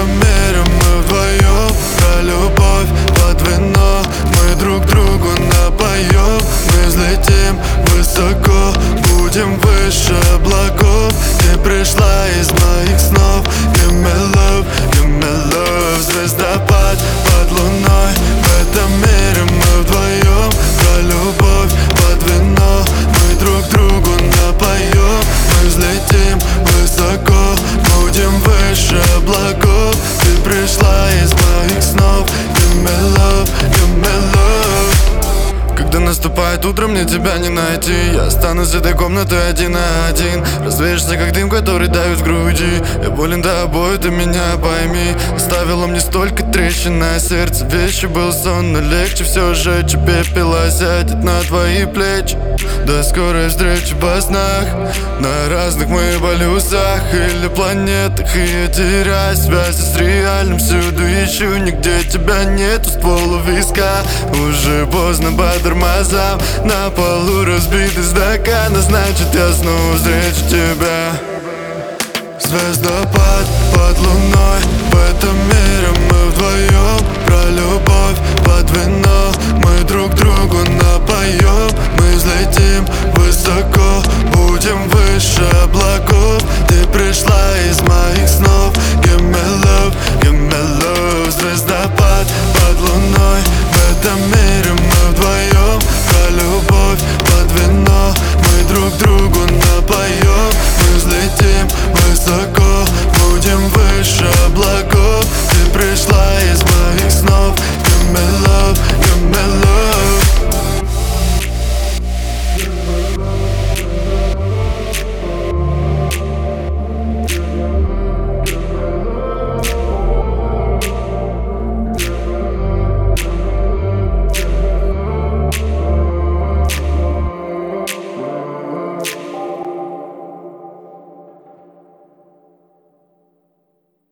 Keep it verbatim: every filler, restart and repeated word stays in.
этом мире мы вдвоем. Про любовь под вино мы друг другу напоем. Мы взлетим высоко, будем выше облаков. Ты пришла из моих снов. Give me love, give me love. Звездопад под луной. В этом мире мы вдвоем. Про любовь под вино мы друг другу напоем. Мы взлетим высоко, будем выше облаков. Ты пришла из моих снов. Give me love, give me love. Когда наступает утро, мне тебя не найти. Я останусь в этой комнате один на один. Развеешься, как дым, который давит в груди. Я болен тобой, ты меня пойми. Оставила мне столько трещин на сердце. Вещи был сон, но легче все сжечь. И пепела сядет на твои плечи. До скорой встречи во снах. На разных мы полюсах или планетах. И я теряю связи с реальным. Всюду ищу, нигде тебя нету. Ствол у виска, уже поздно по тормозам. На полу разбитый стакан, а значит я снова встречу тебя. Звездопад под луной. В этом мире мы вдвоем. Про любовь под вино мы друг другу напоем. Мы взлетим высоко, будем выше облаков. Ты пришла из моих снов. Give me love, give me love. Звездопад под луной. В этом мире мы вдвоем. Про любовь под вино мы друг другу напоем.